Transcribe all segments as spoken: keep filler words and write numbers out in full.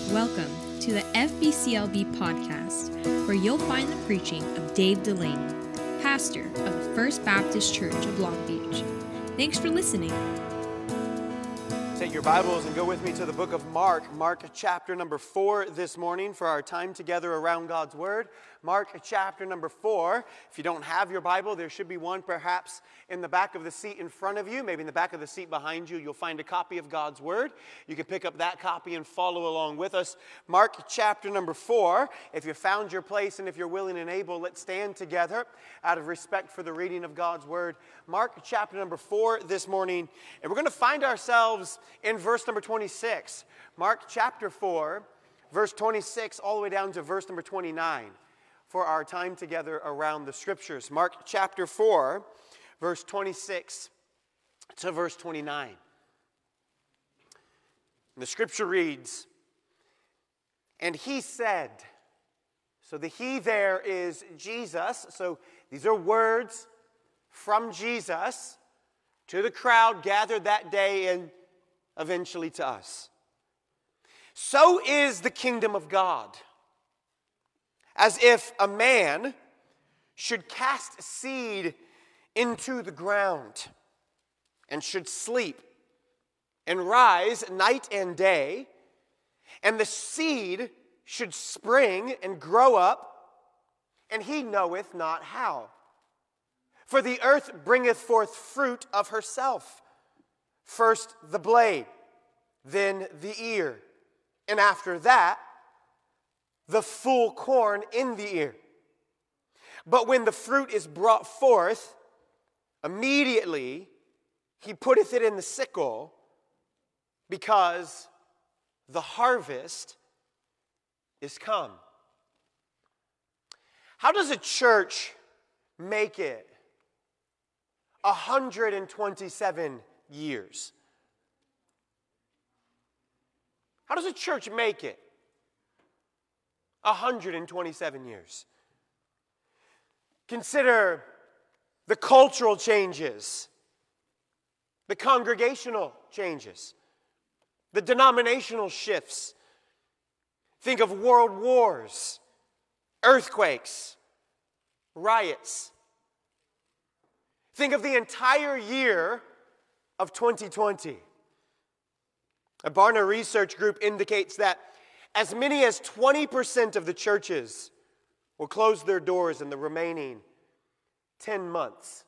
Welcome to the F B C L B podcast, where you'll find the preaching of Dave Delaney, pastor of the First Baptist Church of Long Beach. Thanks for listening. Take your Bibles and go with me to the book of Mark, Mark chapter number four this morning for our time together around God's Word. Mark chapter number four. If you don't have your Bible, there should be one perhaps in the back of the seat in front of you, maybe in the back of the seat behind you. You'll find a copy of God's Word. You can pick up that copy and follow along with us. Mark chapter number four. If you found your place and if you're willing and able, let's stand together out of respect for the reading of God's Word. Mark chapter number four this morning, and we're going to find ourselves in verse number twenty-six. Mark chapter four, verse twenty-six, all the way down to verse number twenty-nine for our time together around the Scriptures. Mark chapter four, verse twenty-six to verse twenty-nine. And the Scripture reads, "And he said," so the he there is Jesus. So these are words from Jesus to the crowd gathered that day and eventually to us. "So is the kingdom of God, as if a man should cast seed into the ground and should sleep and rise night and day, and the seed should spring and grow up, and he knoweth not how. For the earth bringeth forth fruit of herself, first the blade, then the ear, and after that, the full corn in the ear. But when the fruit is brought forth, immediately he putteth it in the sickle, because the harvest is come." How does a church make it one hundred twenty-seven years? How does a church make it one hundred twenty-seven years? Consider the cultural changes, the congregational changes, the denominational shifts. Think of world wars, earthquakes, riots. Think of the entire year of twenty twenty. A Barna Research Group indicates that as many as twenty percent of the churches will close their doors in the remaining ten months,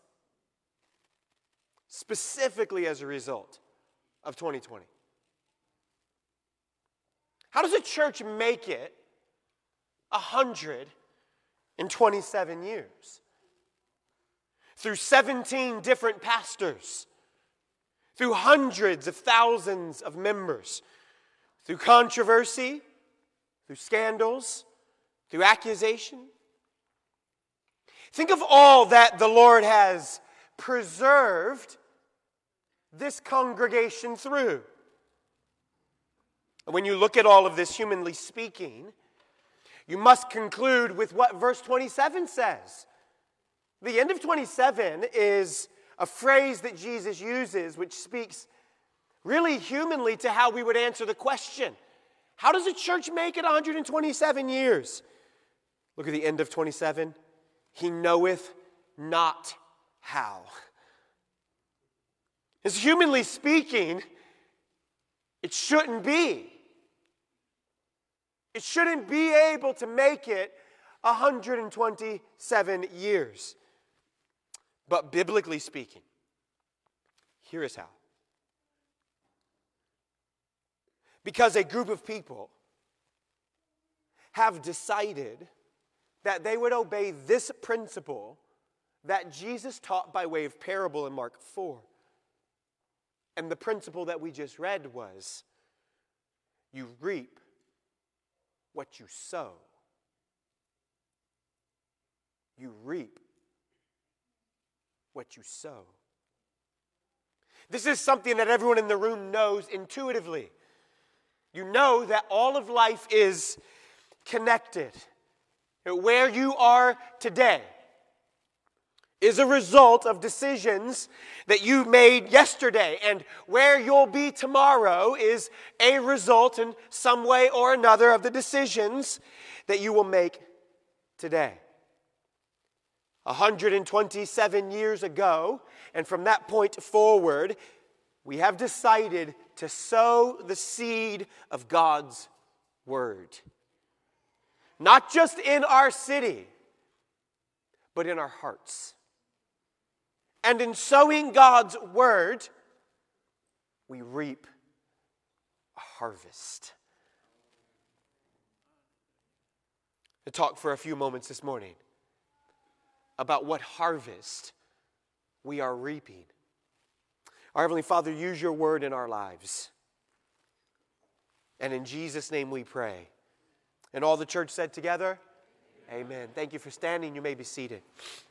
specifically as a result of twenty twenty. How does a church make it one hundred twenty-seven years? Through seventeen different pastors, through hundreds of thousands of members, through controversy, through scandals, through accusation. Think of all that the Lord has preserved this congregation through. And when you look at all of this, humanly speaking, you must conclude with what verse twenty-seven says. The end of twenty-seven is a phrase that Jesus uses which speaks really humanly to how we would answer the question, how does a church make it one hundred twenty-seven years? Look at the end of twenty-seven. He knoweth not how. As humanly speaking, it shouldn't be. It shouldn't be able to make it one hundred twenty-seven years. But biblically speaking, here is how. Because a group of people have decided that they would obey this principle that Jesus taught by way of parable in Mark four. And the principle that we just read was, you reap what you sow. You reap what you sow. This is something that everyone in the room knows intuitively. You know that all of life is connected. Where you are today is a result of decisions that you made yesterday. And where you'll be tomorrow is a result in some way or another of the decisions that you will make today. one hundred twenty-seven years ago, and from that point forward, we have decided to sow the seed of God's Word. Not just in our city, but in our hearts. And in sowing God's Word, we reap a harvest. To talk for a few moments this morning about what harvest we are reaping. Our Heavenly Father, use your word in our lives. And in Jesus' name we pray. And all the church said together, amen. Thank you for standing. You may be seated.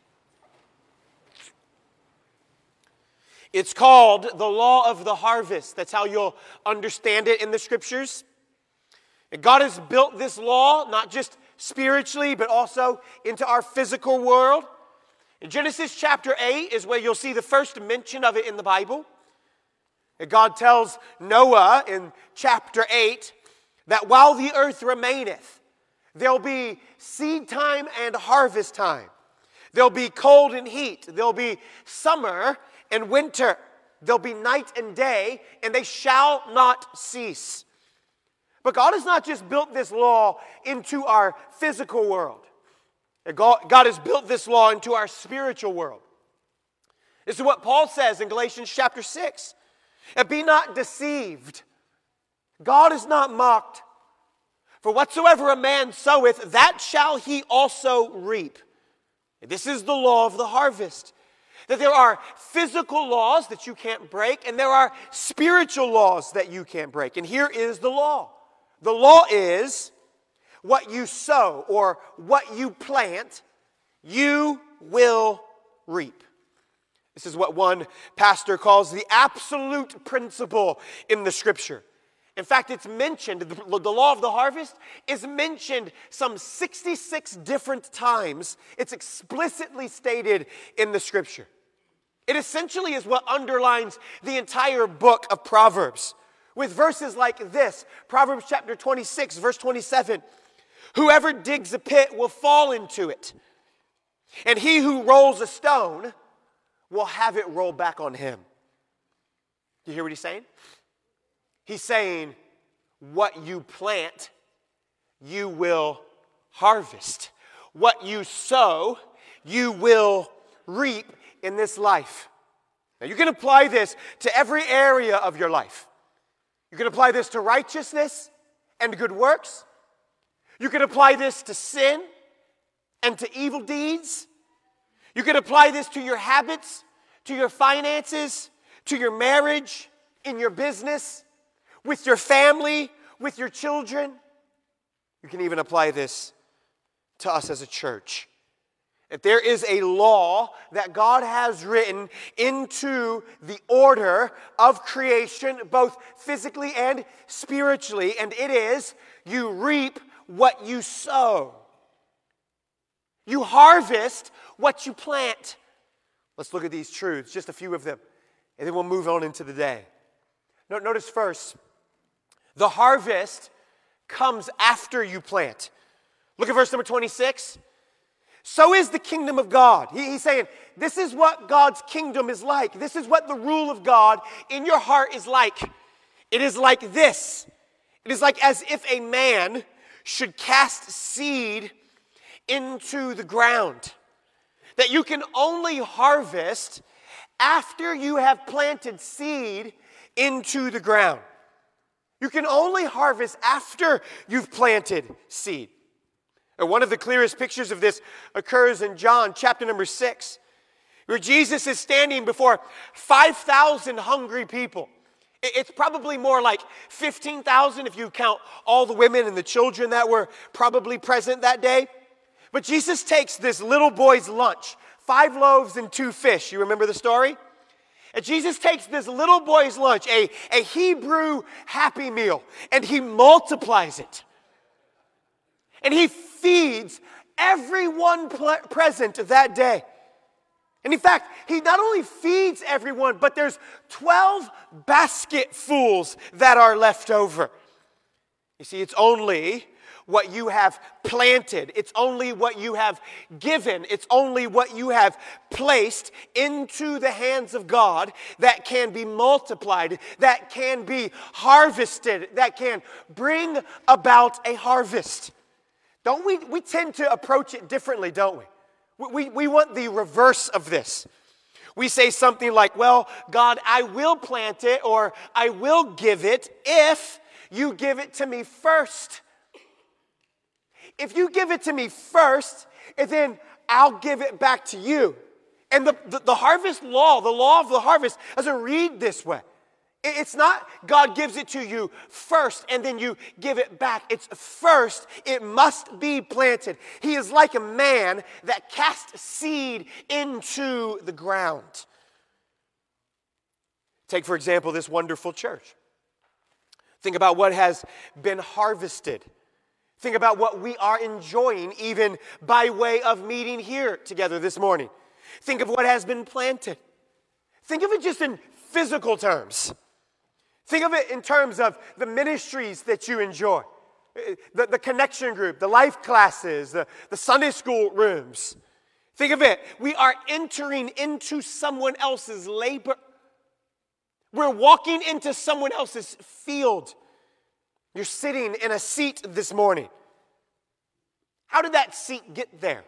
It's called the law of the harvest. That's how you'll understand it in the scriptures. And God has built this law, not just spiritually, but also into our physical world. In Genesis chapter eight is where you'll see the first mention of it in the Bible. And God tells Noah in chapter eight that while the earth remaineth, there'll be seed time and harvest time. There'll be cold and heat. There'll be summer and winter. There'll be night and day, and they shall not cease. But God has not just built this law into our physical world. God, God has built this law into our spiritual world. This is what Paul says in Galatians chapter six. And be not deceived. God is not mocked. For whatsoever a man soweth, that shall he also reap. And this is the law of the harvest. That there are physical laws that you can't break, and there are spiritual laws that you can't break. And here is the law. The law is what you sow or what you plant, you will reap. This is what one pastor calls the absolute principle in the Scripture. In fact, it's mentioned, the, the law of the harvest is mentioned some sixty-six different times. It's explicitly stated in the Scripture. It essentially is what underlines the entire book of Proverbs. With verses like this, Proverbs chapter twenty-six, verse twenty-seven. Whoever digs a pit will fall into it, and he who rolls a stone will have it roll back on him. Do you hear what he's saying? He's saying, what you plant, you will harvest. What you sow, you will reap in this life. Now you can apply this to every area of your life. You can apply this to righteousness and good works. You can apply this to sin and to evil deeds. You can apply this to your habits, to your finances, to your marriage, in your business, with your family, with your children. You can even apply this to us as a church. That there is a law that God has written into the order of creation, both physically and spiritually, and it is, you reap what you sow. You harvest what you plant. Let's look at these truths, just a few of them, and then we'll move on into the day. Notice first, the harvest comes after you plant. Look at verse number twenty-six. So is the kingdom of God. He, he's saying, this is what God's kingdom is like. This is what the rule of God in your heart is like. It is like this. It is like as if a man should cast seed into the ground. That you can only harvest after you have planted seed into the ground. You can only harvest after you've planted seed. And one of the clearest pictures of this occurs in John chapter number six, where Jesus is standing before five thousand hungry people. It's probably more like fifteen thousand if you count all the women and the children that were probably present that day. But Jesus takes this little boy's lunch, five loaves and two fish. You remember the story? And Jesus takes this little boy's lunch, a, a Hebrew Happy Meal, and he multiplies it. And he feeds everyone present that day. And in fact, he not only feeds everyone, but there's twelve basketfuls that are left over. You see, it's only what you have planted. It's only what you have given. It's only what you have placed into the hands of God that can be multiplied, that can be harvested, that can bring about a harvest. Don't we? We tend to approach it differently, don't we? We, we, we want the reverse of this. We say something like, well, God, I will plant it or I will give it if you give it to me first. If you give it to me first, and then I'll give it back to you. And the, the, the harvest law, the law of the harvest, doesn't read this way. It's not God gives it to you first and then you give it back. It's first, it must be planted. He is like a man that casts seed into the ground. Take, for example, this wonderful church. Think about what has been harvested. Think about what we are enjoying even by way of meeting here together this morning. Think of what has been planted. Think of it just in physical terms. Think of it in terms of the ministries that you enjoy. The, the connection group, the life classes, the, the Sunday school rooms. Think of it. We are entering into someone else's labor. We're walking into someone else's field. You're sitting in a seat this morning. How did that seat get there?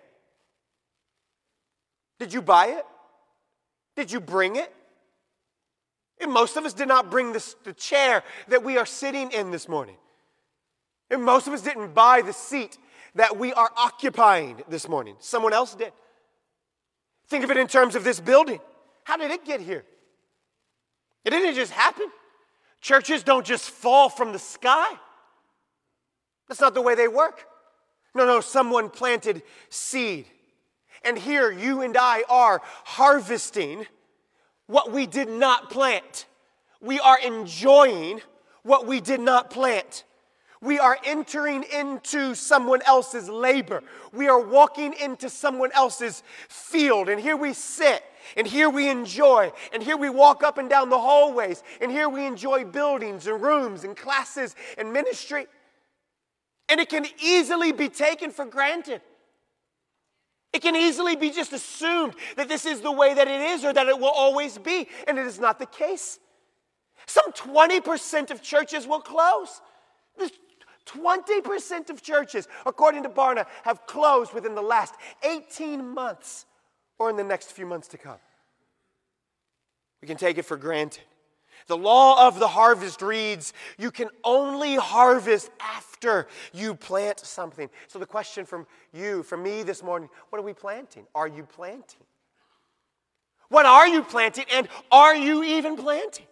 Did you buy it? Did you bring it? And most of us did not bring this, the chair that we are sitting in this morning. And most of us didn't buy the seat that we are occupying this morning. Someone else did. Think of it in terms of this building. How did it get here? It didn't just happen. Churches don't just fall from the sky. That's not the way they work. No, no, someone planted seed. And here you and I are harvesting what we did not plant. We are enjoying what we did not plant. We are entering into someone else's labor. We are walking into someone else's field. And here we sit. And here we enjoy. And here we walk up and down the hallways. And here we enjoy buildings and rooms and classes and ministry. And it can easily be taken for granted. It can easily be just assumed that this is the way that it is or that it will always be. And it is not the case. Some twenty percent of churches will close. twenty percent of churches, according to Barna, have closed within the last eighteen months or in the next few months to come. We can take it for granted. The law of the harvest reads, you can only harvest after you plant something. So the question from you, from me this morning, what are we planting? Are you planting? What are you planting, and are you even planting?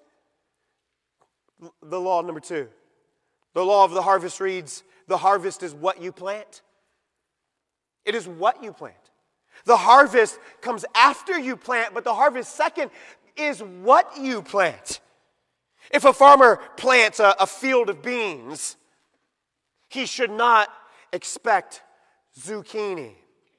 The law number two. The law of the harvest reads, the harvest is what you plant. It is what you plant. The harvest comes after you plant, but the harvest second is what you plant. If a farmer plants a, a field of beans, he should not expect zucchini.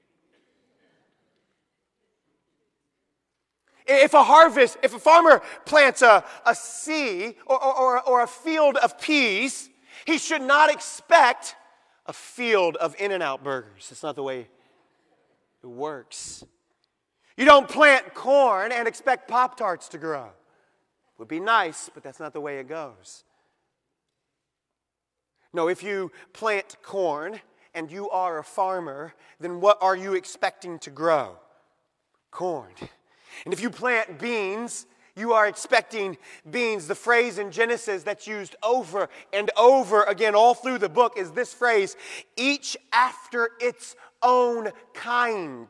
If a harvest, if a farmer plants a, a seed or, or, or a field of peas, he should not expect a field of In-N-Out burgers. That's not the way it works. You don't plant corn and expect Pop-Tarts to grow. Would be nice, but that's not the way it goes. No, if you plant corn and you are a farmer, then what are you expecting to grow? Corn. And if you plant beans, you are expecting beans. The phrase in Genesis that's used over and over again all through the book is this phrase, each after its own kind.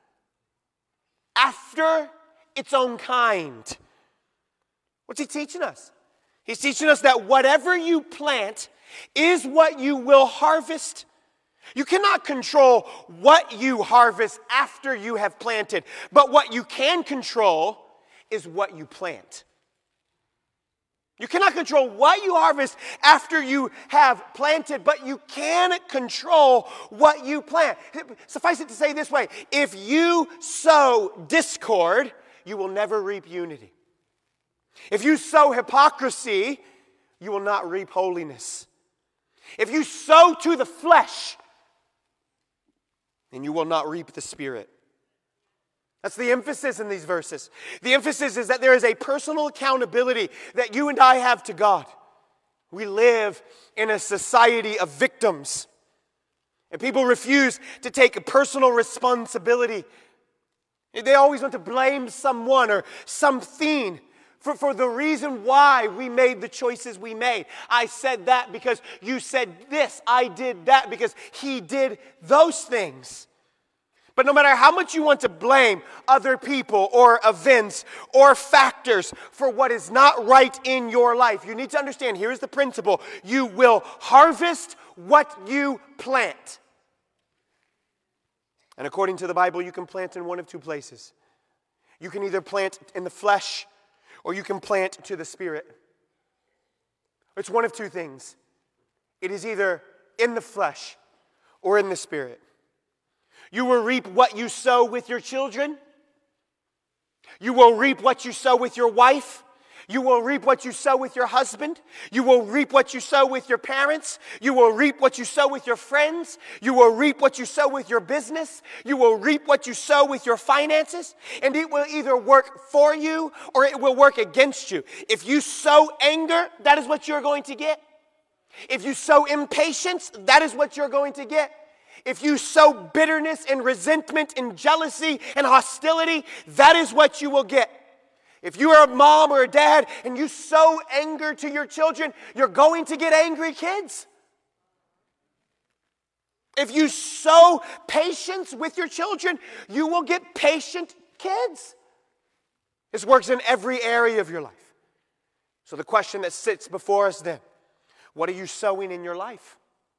After its own kind. What's he teaching us? He's teaching us that whatever you plant is what you will harvest. You cannot control what you harvest after you have planted, but what you can control is what you plant. You cannot control what you harvest after you have planted, but you can control what you plant. Suffice it to say this way, if you sow discord, you will never reap unity. If you sow hypocrisy, you will not reap holiness. If you sow to the flesh, then you will not reap the Spirit. That's the emphasis in these verses. The emphasis is that there is a personal accountability that you and I have to God. We live in a society of victims. And people refuse to take a personal responsibility. They always want to blame someone or something for, for the reason why we made the choices we made. I said that because you said this. I did that because he did those things. But no matter how much you want to blame other people or events or factors for what is not right in your life, you need to understand, here's the principle. You will harvest what you plant. And according to the Bible, you can plant in one of two places. You can either plant in the flesh or you can plant to the Spirit. It's one of two things. It is either in the flesh or in the Spirit. You will reap what you sow with your children. You will reap what you sow with your wife. You will reap what you sow with your husband. You will reap what you sow with your parents. You will reap what you sow with your friends. You will reap what you sow with your business. You will reap what you sow with your finances. And it will either work for you or it will work against you. If you sow anger, that is what you're going to get. If you sow impatience, that is what you're going to get. If you sow bitterness and resentment and jealousy and hostility, that is what you will get. If you are a mom or a dad and you sow anger to your children, you're going to get angry kids. If you sow patience with your children, you will get patient kids. This works in every area of your life. So the question that sits before us then, what are you sowing in your life?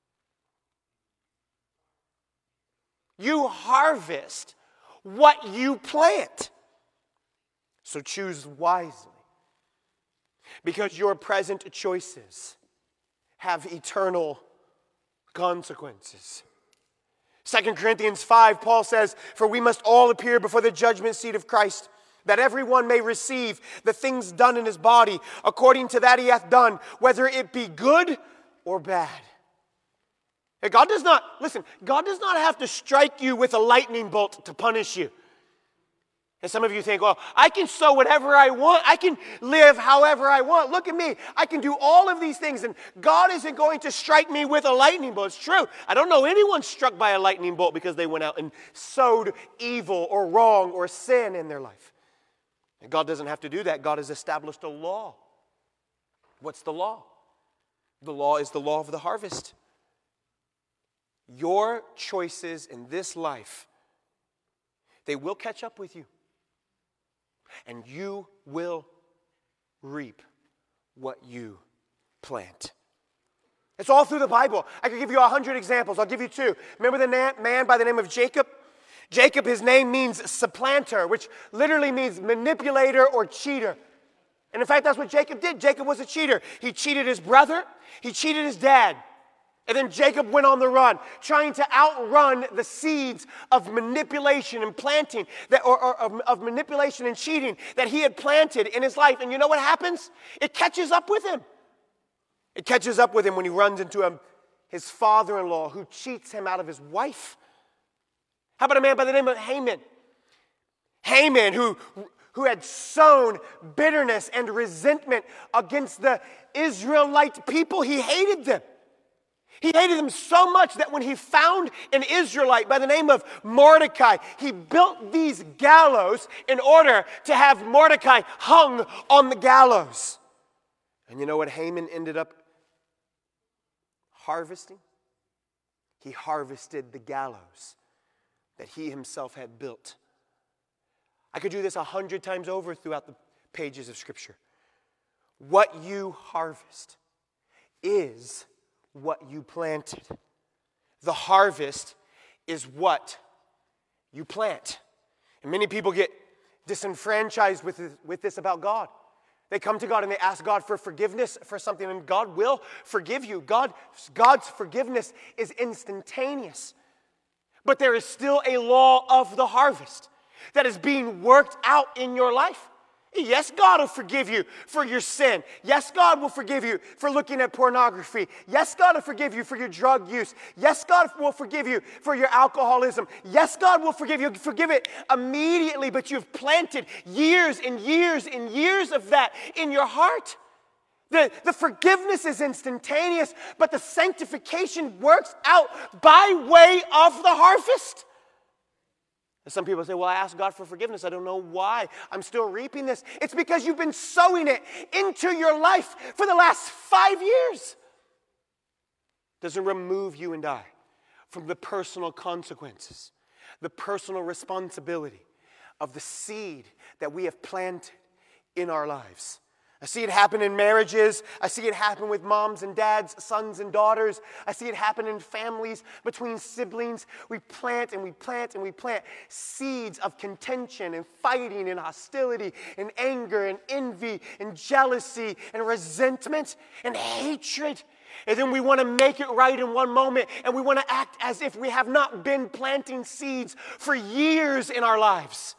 You harvest what you plant. So choose wisely. Because your present choices have eternal consequences. Second Corinthians five, Paul says, "For we must all appear before the judgment seat of Christ, that everyone may receive the things done in his body, according to that he hath done, whether it be good or bad." God does not, listen, God does not have to strike you with a lightning bolt to punish you. And some of you think, well, I can sow whatever I want. I can live however I want. Look at me. I can do all of these things, and God isn't going to strike me with a lightning bolt. It's true. I don't know anyone struck by a lightning bolt because they went out and sowed evil or wrong or sin in their life. And God doesn't have to do that. God has established a law. What's the law? The law is the law of the harvest. Your choices in this life, they will catch up with you. And you will reap what you plant. It's all through the Bible. I could give you a hundred examples. I'll give you two. Remember the man by the name of Jacob? Jacob, his name means supplanter, which literally means manipulator or cheater. And in fact, that's what Jacob did. Jacob was a cheater. He cheated his brother. He cheated his dad. And then Jacob went on the run, trying to outrun the seeds of manipulation and planting, that, or, or of, of manipulation and cheating that he had planted in his life. And you know what happens? It catches up with him. It catches up with him when he runs into a, his father-in-law who cheats him out of his wife. How about a man by the name of Haman? Haman, who, who had sown bitterness and resentment against the Israelite people. He hated them. He hated them so much that when he found an Israelite by the name of Mordecai, he built these gallows in order to have Mordecai hung on the gallows. And you know what Haman ended up harvesting? He harvested the gallows that he himself had built. I could do this a hundred times over throughout the pages of Scripture. What you harvest is what you planted. The harvest is what you plant. And many people get disenfranchised with this, with this about God. They come to God and they ask God for forgiveness for something, and God will forgive you. God, God's forgiveness is instantaneous. But there is still a law of the harvest that is being worked out in your life. Yes, God will forgive you for your sin. Yes, God will forgive you for looking at pornography. Yes, God will forgive you for your drug use. Yes, God will forgive you for your alcoholism. Yes, God will forgive you. Forgive it immediately, but you've planted years and years and years of that in your heart. The, the forgiveness is instantaneous, but the sanctification works out by way of the harvest. And some people say, well, I asked God for forgiveness. I don't know why I'm still reaping this. It's because you've been sowing it into your life for the last five years. It doesn't remove you and I from the personal consequences, the personal responsibility of the seed that we have planted in our lives. I see it happen in marriages. I see it happen with moms and dads, sons and daughters. I see it happen in families, between siblings. We plant and we plant and we plant seeds of contention and fighting and hostility and anger and envy and jealousy and resentment and hatred. And then we want to make it right in one moment, and we want to act as if we have not been planting seeds for years in our lives.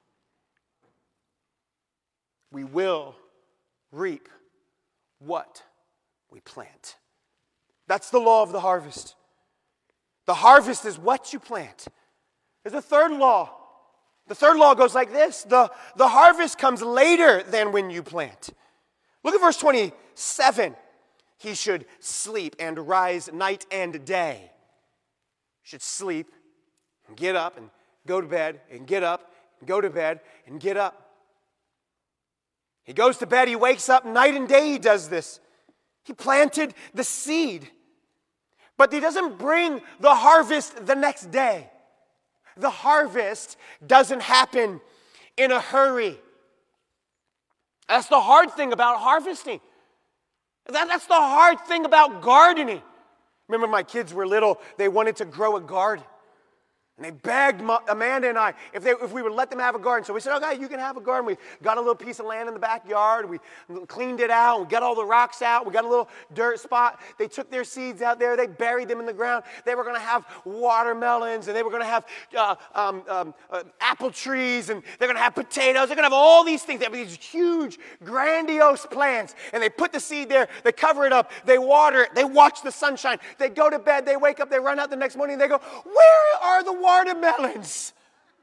We will reap what we plant. That's the law of the harvest. The harvest is what you plant. There's a third law. The third law goes like this. The, the harvest comes later than when you plant. Look at verse twenty-seven. He should sleep and rise night and day. He should sleep and get up and go to bed and get up and go to bed and get up. He goes to bed, he wakes up, night and day he does this. He planted the seed. But he doesn't bring the harvest the next day. The harvest doesn't happen in a hurry. That's the hard thing about harvesting. That, that's the hard thing about gardening. Remember, my kids were little, they wanted to grow a garden. And they begged Amanda and I if, they, if we would let them have a garden. So we said, okay, you can have a garden. We got a little piece of land in the backyard. We cleaned it out. We got all the rocks out. We got a little dirt spot. They took their seeds out there. They buried them in the ground. They were going to have watermelons, and they were going to have uh, um, um, uh, apple trees, and they're going to have potatoes. They're going to have all these things. They have these huge, grandiose plants. And they put the seed there. They cover it up. They water it. They watch the sunshine. They go to bed. They wake up. They run out the next morning. And they go, where are the watermelons?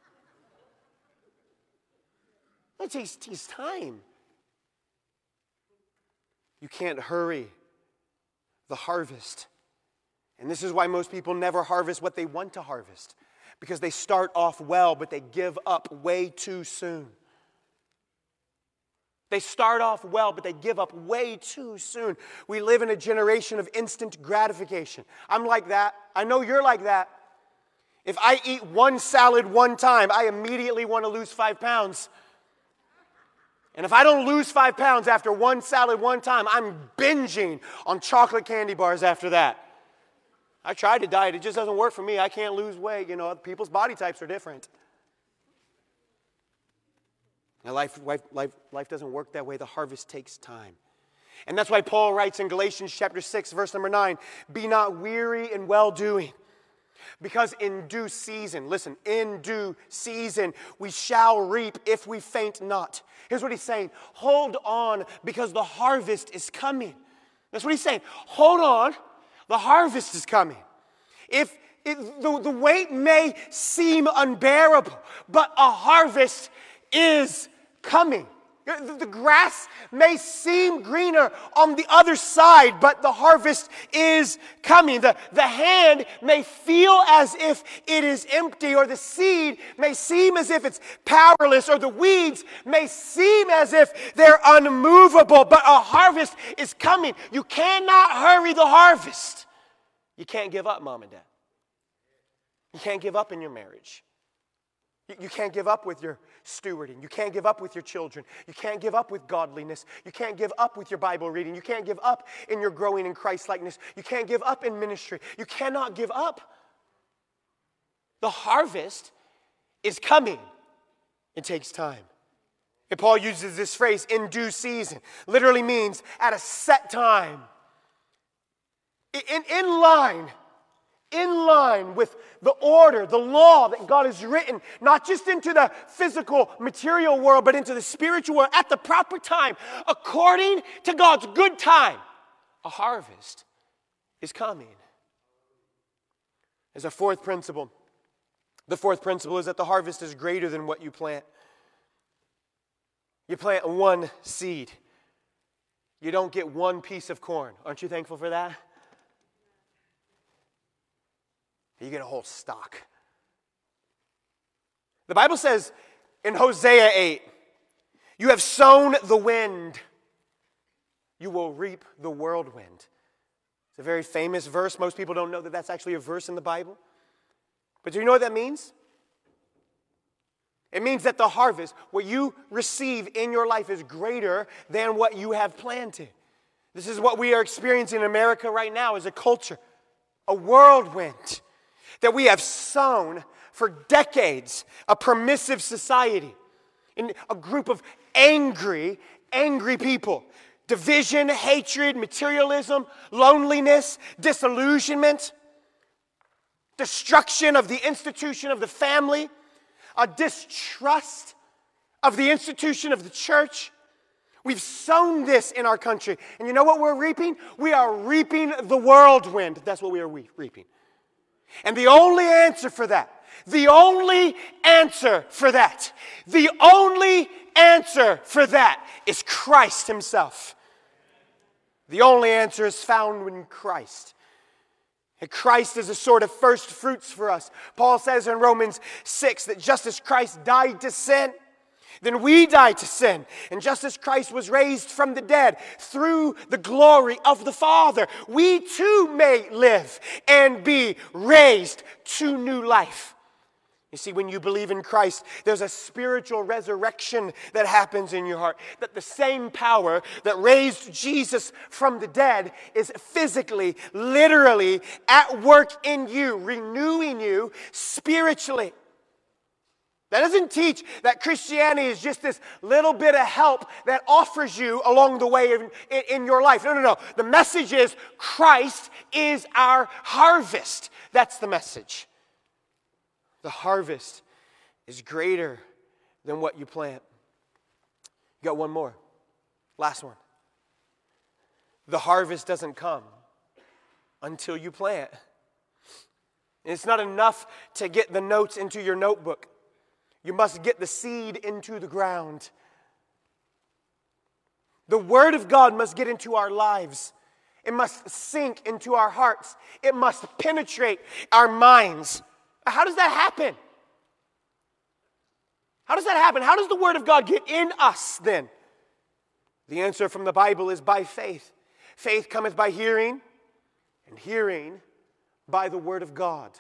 It takes, takes time. You can't hurry the harvest. And this is why most people never harvest what they want to harvest. Because they start off well, but they give up way too soon. They start off well, but they give up way too soon. We live in a generation of instant gratification. I'm like that. I know you're like that. If I eat one salad one time, I immediately want to lose five pounds. And if I don't lose five pounds after one salad one time, I'm binging on chocolate candy bars after that. I tried to diet. It just doesn't work for me. I can't lose weight. You know, people's body types are different. Now, life, life, life, life doesn't work that way. The harvest takes time. And that's why Paul writes in Galatians chapter six, verse number nine, be not weary in well-doing. Because in due season, listen, in due season, we shall reap if we faint not. Here's what he's saying. Hold on, because the harvest is coming. That's what he's saying. Hold on, the harvest is coming. If it, the, the wait may seem unbearable, but a harvest is coming. The grass may seem greener on the other side, but the harvest is coming. The, the hand may feel as if it is empty, or the seed may seem as if it's powerless, or the weeds may seem as if they're unmovable, but a harvest is coming. You cannot hurry the harvest. You can't give up, mom and dad. You can't give up in your marriage. You can't give up with your stewarding. You can't give up with your children. You can't give up with godliness. You can't give up with your Bible reading. You can't give up in your growing in Christ-likeness. You can't give up in ministry. You cannot give up. The harvest is coming. It takes time. And Paul uses this phrase, in due season. Literally means at a set time. In, in line, in line with the order, the law that God has written, not just into the physical, material world, but into the spiritual world at the proper time, according to God's good time, a harvest is coming. As a fourth principle, the fourth principle is that the harvest is greater than what you plant. You plant one seed. You don't get one piece of corn. Aren't you thankful for that? You get a whole stalk. The Bible says in Hosea eight, you have sown the wind, you will reap the whirlwind. It's a very famous verse. Most people don't know that that's actually a verse in the Bible. But do you know what that means? It means that the harvest, what you receive in your life, is greater than what you have planted. This is what we are experiencing in America right now as a culture, a whirlwind that we have sown for decades, a permissive society, in a group of angry, angry people. Division, hatred, materialism, loneliness, disillusionment, destruction of the institution of the family, a distrust of the institution of the church. We've sown this in our country. And you know what we're reaping? We are reaping the whirlwind. That's what we are reaping. And the only answer for that, the only answer for that, the only answer for that is Christ himself. The only answer is found in Christ. And Christ is a sort of first fruits for us. Paul says in Romans six that just as Christ died to sin, then we died to sin. And just as Christ was raised from the dead through the glory of the Father, we too may live and be raised to new life. You see, when you believe in Christ, there's a spiritual resurrection that happens in your heart. That the same power that raised Jesus from the dead is physically, literally at work in you, renewing you spiritually. That doesn't teach that Christianity is just this little bit of help that offers you along the way in, in, in your life. No, no, no. The message is Christ is our harvest. That's the message. The harvest is greater than what you plant. You got one more. Last one. The harvest doesn't come until you plant. And it's not enough to get the notes into your notebook. You must get the seed into the ground. The Word of God must get into our lives. It must sink into our hearts. It must penetrate our minds. How does that happen? How does that happen? How does the Word of God get in us then? The answer from the Bible is by faith. Faith cometh by hearing, and hearing by the Word of God.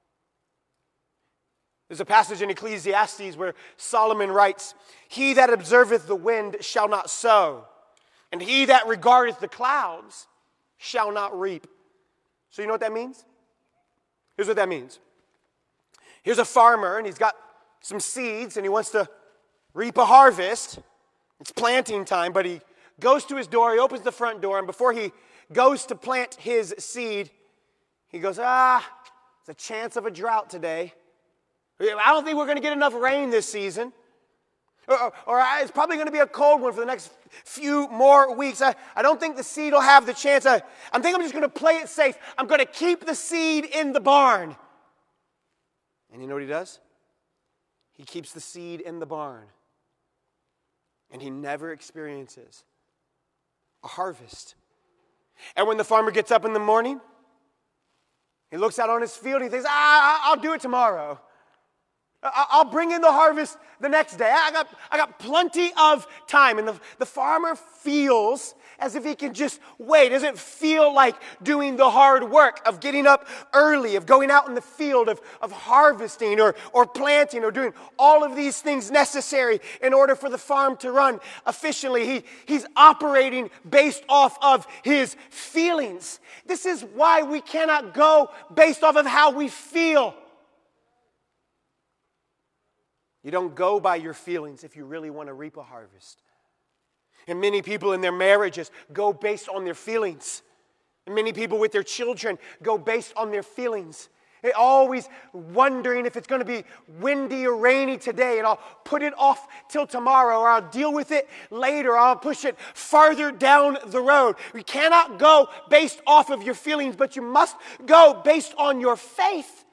There's a passage in Ecclesiastes where Solomon writes, "He that observeth the wind shall not sow, and he that regardeth the clouds shall not reap." So you know what that means? Here's what that means. Here's a farmer, and he's got some seeds, and he wants to reap a harvest. It's planting time, but he goes to his door, he opens the front door, and before he goes to plant his seed, he goes, ah, there's a chance of a drought today. I don't think we're going to get enough rain this season. Or, or, or it's probably going to be a cold one for the next few more weeks. I, I don't think the seed will have the chance. I, I think I'm just going to play it safe. I'm going to keep the seed in the barn. And you know what he does? He keeps the seed in the barn. And he never experiences a harvest. And when the farmer gets up in the morning, he looks out on his field and he thinks, ah, I'll do it tomorrow. I'll bring in the harvest the next day. I got, I got plenty of time. And the, the farmer feels as if he can just wait. Doesn't feel like doing the hard work of getting up early, of going out in the field, of, of harvesting or, or planting or doing all of these things necessary in order for the farm to run efficiently. He, he's operating based off of his feelings. This is why we cannot go based off of how we feel. You don't go by your feelings if you really want to reap a harvest. And many people in their marriages go based on their feelings. And many people with their children go based on their feelings. They're always wondering if it's going to be windy or rainy today, and I'll put it off till tomorrow, or I'll deal with it later, or I'll push it farther down the road. You cannot go based off of your feelings, but you must go based on your faith.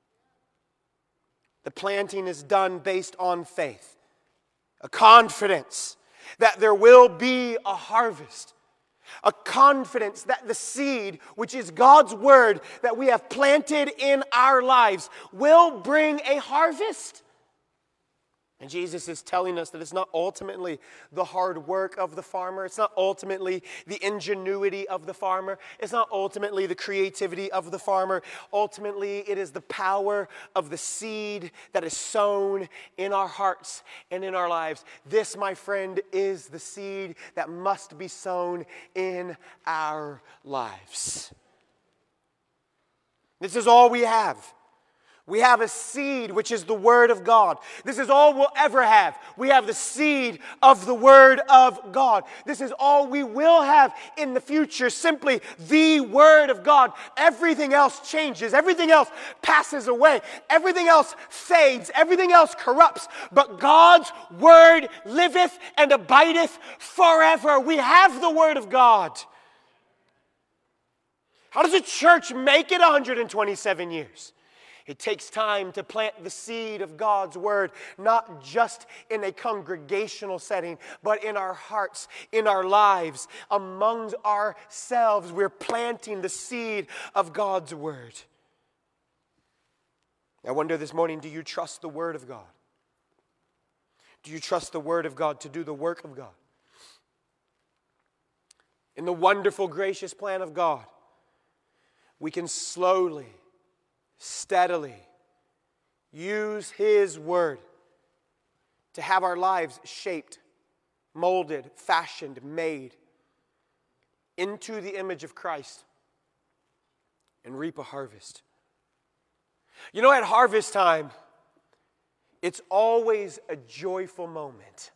The planting is done based on faith, a confidence that there will be a harvest. A confidence that the seed, which is God's word that we have planted in our lives, will bring a harvest. And Jesus is telling us that it's not ultimately the hard work of the farmer. It's not ultimately the ingenuity of the farmer. It's not ultimately the creativity of the farmer. Ultimately, it is the power of the seed that is sown in our hearts and in our lives. This, my friend, is the seed that must be sown in our lives. This is all we have. We have a seed, which is the Word of God. This is all we'll ever have. We have the seed of the Word of God. This is all we will have in the future, simply the Word of God. Everything else changes. Everything else passes away. Everything else fades. Everything else corrupts. But God's Word liveth and abideth forever. We have the Word of God. How does a church make it one hundred twenty-seven years? It takes time to plant the seed of God's word, not just in a congregational setting, but in our hearts, in our lives, among ourselves. We're planting the seed of God's word. I wonder this morning, do you trust the word of God? Do you trust the word of God to do the work of God? In the wonderful, gracious plan of God, we can slowly, steadily use His word to have our lives shaped, molded, fashioned, made into the image of Christ and reap a harvest. You know, at harvest time, it's always a joyful moment.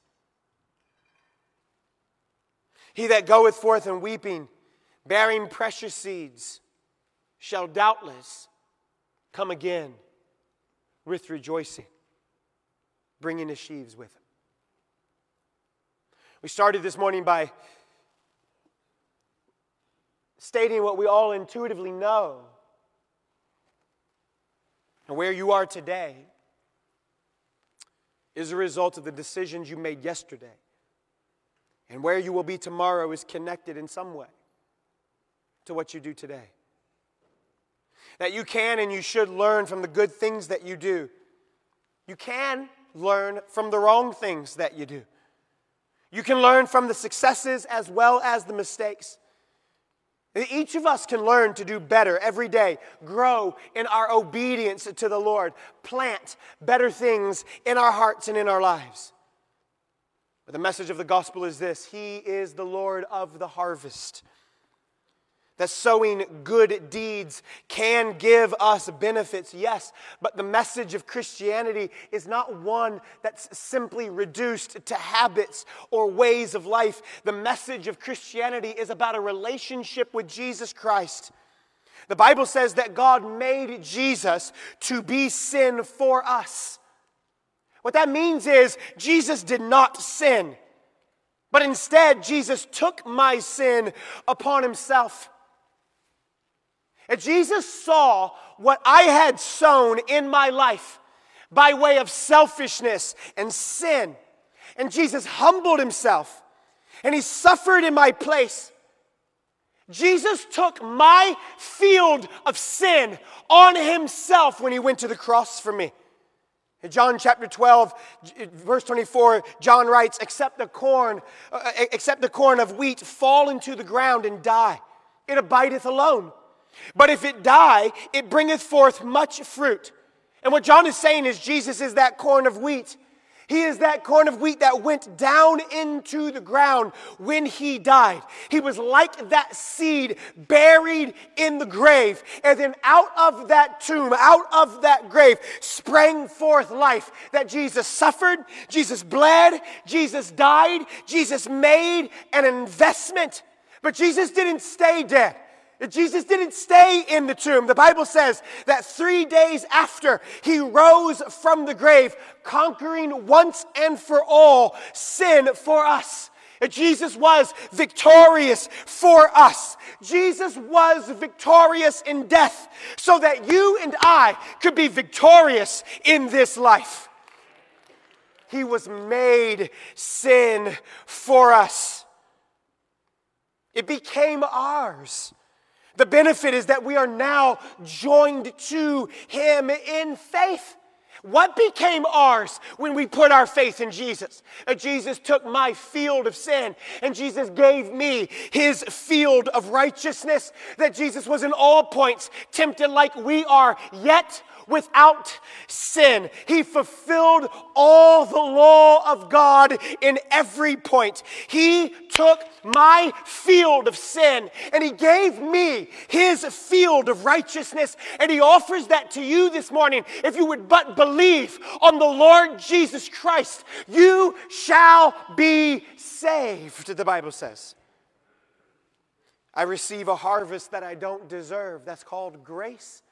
He that goeth forth and weeping, bearing precious seeds, shall doubtless come again with rejoicing, bringing his sheaves with him. We started this morning by stating what we all intuitively know. And where you are today is a result of the decisions you made yesterday. And where you will be tomorrow is connected in some way to what you do today. That you can and you should learn from the good things that you do. You can learn from the wrong things that you do. You can learn from the successes as well as the mistakes. Each of us can learn to do better every day, grow in our obedience to the Lord, plant better things in our hearts and in our lives. But the message of the gospel is this: He is the Lord of the harvest. That sowing good deeds can give us benefits, yes, but the message of Christianity is not one that's simply reduced to habits or ways of life. The message of Christianity is about a relationship with Jesus Christ. The Bible says that God made Jesus to be sin for us. What that means is Jesus did not sin, but instead Jesus took my sin upon himself. And Jesus saw what I had sown in my life by way of selfishness and sin. And Jesus humbled himself, and he suffered in my place. Jesus took my field of sin on himself when he went to the cross for me. In John chapter twelve, verse twenty-four, John writes, except the corn, uh, except the corn of wheat fall into the ground and die, it abideth alone. But if it die, it bringeth forth much fruit. And what John is saying is Jesus is that corn of wheat. He is that corn of wheat that went down into the ground when he died. He was like that seed buried in the grave. And then out of that tomb, out of that grave, sprang forth life. That Jesus suffered, Jesus bled, Jesus died, Jesus made an investment. But Jesus didn't stay dead. Jesus didn't stay in the tomb. The Bible says that three days after he rose from the grave, conquering once and for all sin for us. Jesus was victorious for us. Jesus was victorious in death so that you and I could be victorious in this life. He was made sin for us. It became ours. The benefit is that we are now joined to him in faith. What became ours when we put our faith in Jesus? Uh, Jesus took my field of sin and Jesus gave me his field of righteousness. That Jesus was in all points tempted like we are, yet without sin. He fulfilled all the law of God in every point. He took my field of sin and he gave me his field of righteousness, and he offers that to you this morning. If you would but believe on the Lord Jesus Christ, you shall be saved, the Bible says. I receive a harvest that I don't deserve. That's called grace.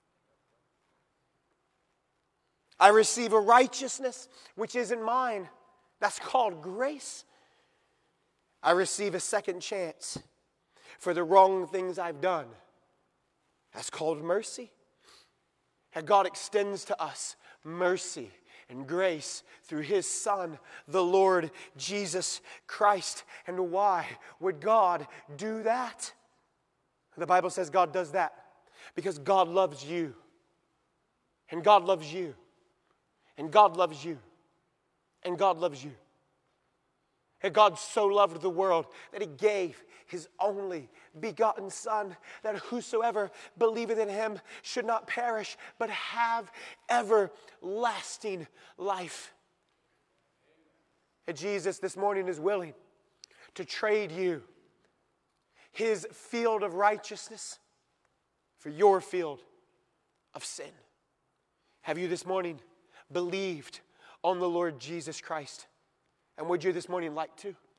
I receive a righteousness which isn't mine. That's called grace. I receive a second chance for the wrong things I've done. That's called mercy. And God extends to us mercy and grace through his Son, the Lord Jesus Christ. And why would God do that? The Bible says God does that because God loves you. And God loves you. And God loves you. And God loves you. And God so loved the world that he gave his only begotten Son, that whosoever believeth in him should not perish, but have everlasting life. And Jesus this morning is willing to trade you his field of righteousness for your field of sin. Have you this morning believed on the Lord Jesus Christ? And would you this morning like to?